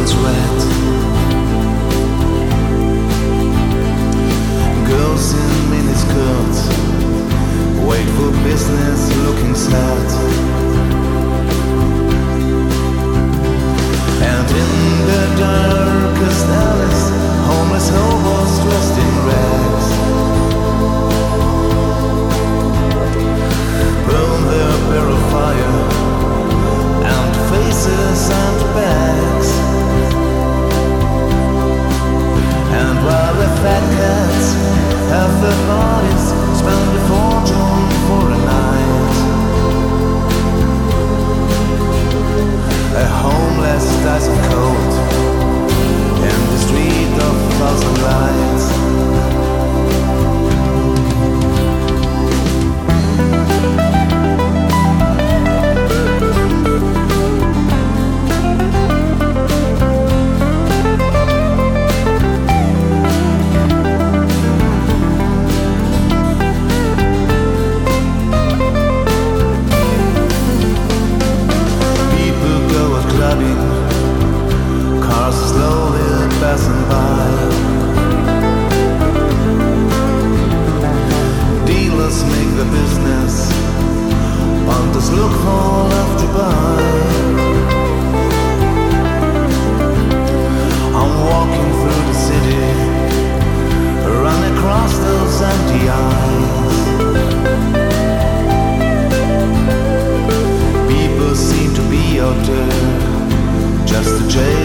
it's red. Girls in miniskirts wait for business, looking sad. And in the darkest alleys, homeless hobos dressed in rags burn their barrel fire and faces and backs. And while the fat cats have their bodies spend a fortune for a night, a homeless dies of cold in the street of thousand lights. Cars slowly passing by. Dealers make the business, punters look for love to buy. I'm walking through the city, run across those empty eyes. People seem to be out there just to chase